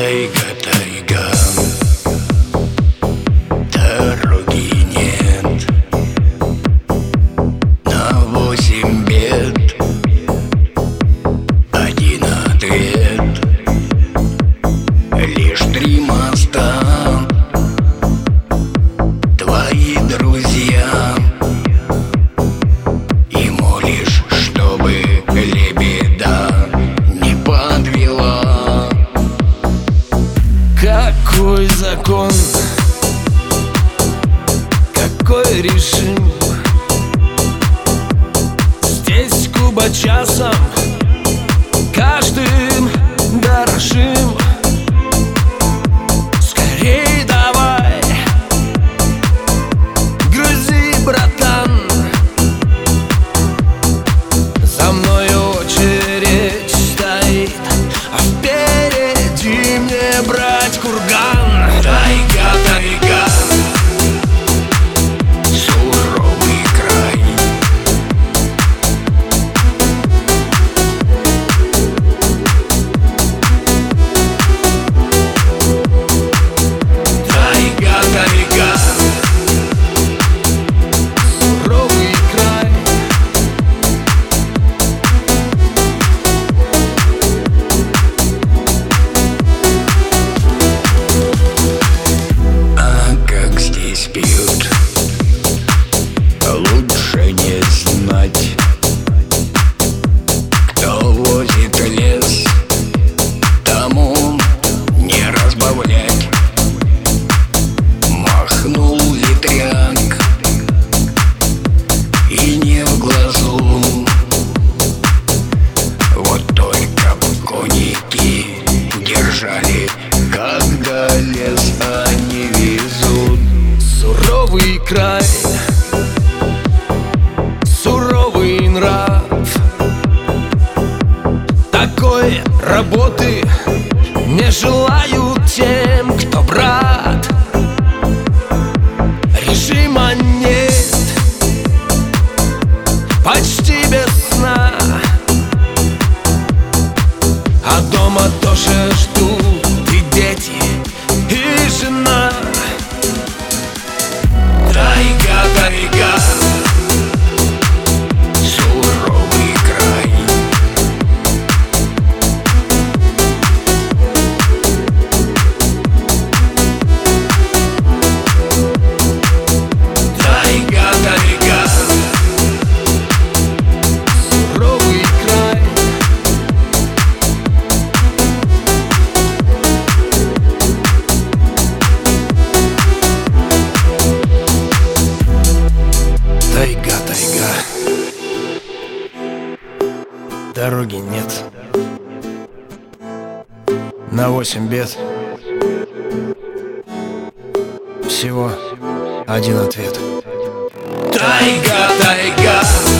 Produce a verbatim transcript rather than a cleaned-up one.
Тайга, тайга, дороги нет. На восемь бед один ответ. Лишь три моста, твои друзья, и молишь, чтобы лебеда не подвела. Какой закон, какой режим? Здесь Куба часом, каждым дорожим. Скорей давай, грузи, братан. За мной очередь стоит, а впереди мне брать курган. Тайга, тайга, суровый край. Тайга, тайга, Суровый край. а как здесь пьют, лучше не знать. Кто возит лес, тому не разбавлять. Махнул ветряк, и не в глазу. Вот только б коники держали, когда лес они везут. Суровый край, суровый нрав. Такой работы не желают тем, кто брат. Режима нет, почти без сна, а дома тоже ждут и дети, и жена. Тайга, тайга, суровый край. Тайга, тайга, Суровый край. Тайга, тайга, дороги нет. На восемь бед всего один ответ. тайга, тайга.